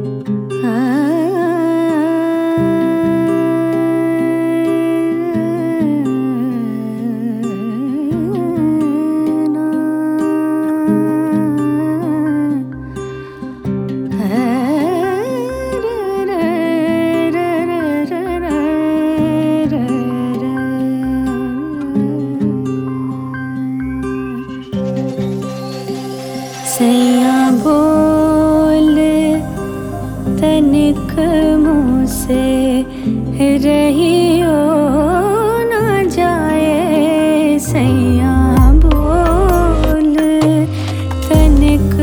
सैया बोल तनिक मुझसे रहियो ना जाए। सैया बोल तनिक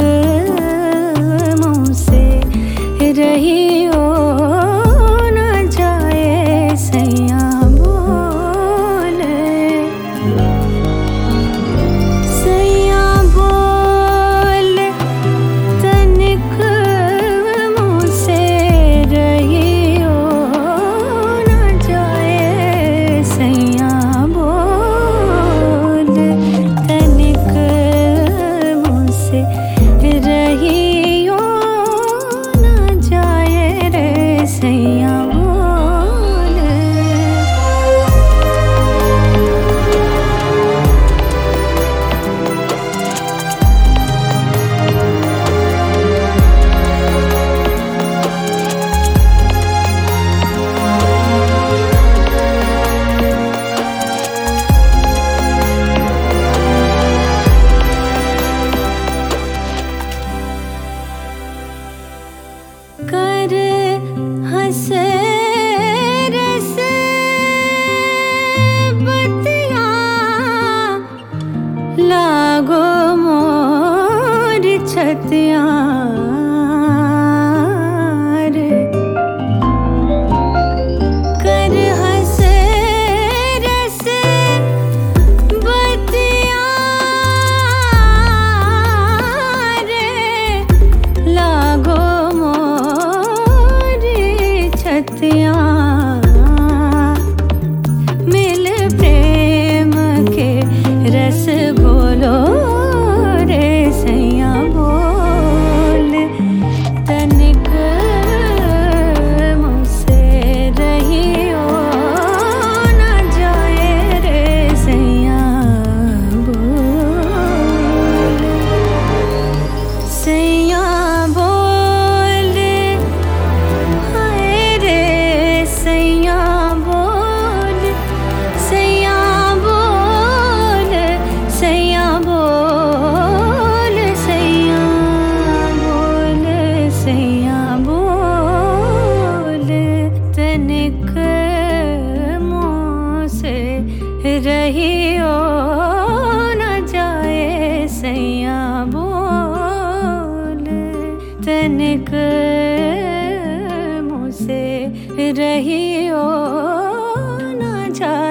मुझसे रहियो ना जाए। सैया बोल सैया बोल तनिक मुझसे रहियो ना जाए। सैया बोल तनिक मुझसे रहियो ना जाए रे। सैया बोल कर हंसे रस बतिया लागो मोर छतिया रे। कर हंसे रस बतिया रे लागो छतिया। मिल प्रेम के रस घोलो रे। सैया बोल तनिक मुझसे रहियो ना जाए रे। सैया बोल सैया बोल हाय रे। सैया बोल सैया बोल सैया बोल सैया बोल सैया बोल तनिक मुझसे रहियो ना जाए। सैया बोल तनिक मुझसे रहियो ना जाए।